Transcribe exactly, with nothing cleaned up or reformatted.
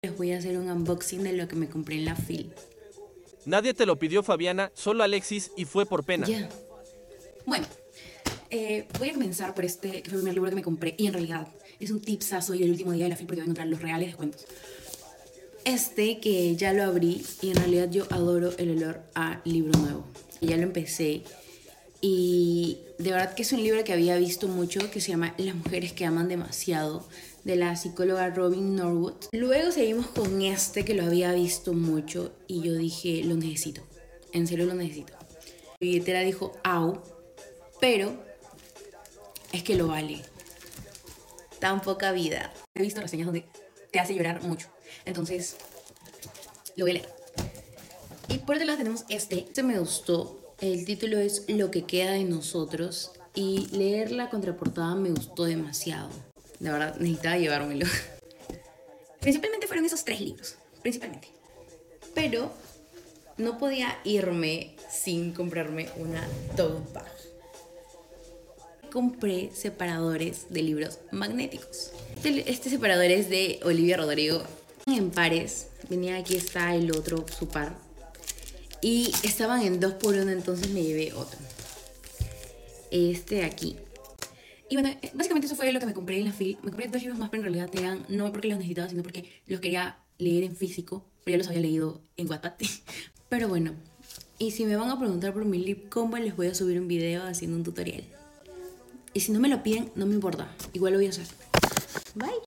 Les voy a hacer un unboxing de lo que me compré en la fil. Nadie te lo pidió, Fabiana, solo Alexis, y fue por pena. Ya. Bueno, eh, voy a comenzar por este, que fue el primer libro que me compré. Y en realidad es un tipsazo y el último día de la fil porque voy a encontrar los reales descuentos. Este que ya lo abrí y en realidad yo adoro el olor a libro nuevo. Y ya lo empecé. Y de verdad que es un libro que había visto mucho, que se llama Las mujeres que aman demasiado, de la psicóloga Robin Norwood. Luego seguimos con este que lo había visto mucho y yo dije, lo necesito, en serio lo necesito. Mi billetera dijo, au, pero es que lo vale. Tan poca vida. He visto reseñas donde te hace llorar mucho, entonces lo voy a leer. Y por otro lado tenemos este, este me gustó. El título es Lo que queda de nosotros y leer la contraportada me gustó demasiado. De verdad, necesitaba llevármelo. Principalmente fueron esos tres libros, principalmente. Pero no podía irme sin comprarme una tote bag. Compré separadores de libros magnéticos. Este, este separador es de Olivia Rodrigo. En pares, venía aquí está el otro, su par. Y estaban en dos por uno, entonces me llevé otro. Este de aquí. Y bueno, básicamente eso fue lo que me compré en la fil. Me compré dos libros más, pero en realidad eran no porque los necesitaba, sino porque los quería leer en físico. Pero ya los había leído en Wattpad. Pero bueno, y si me van a preguntar por mi lip combo, les voy a subir un video haciendo un tutorial. Y si no me lo piden, no me importa. Igual lo voy a hacer. Bye.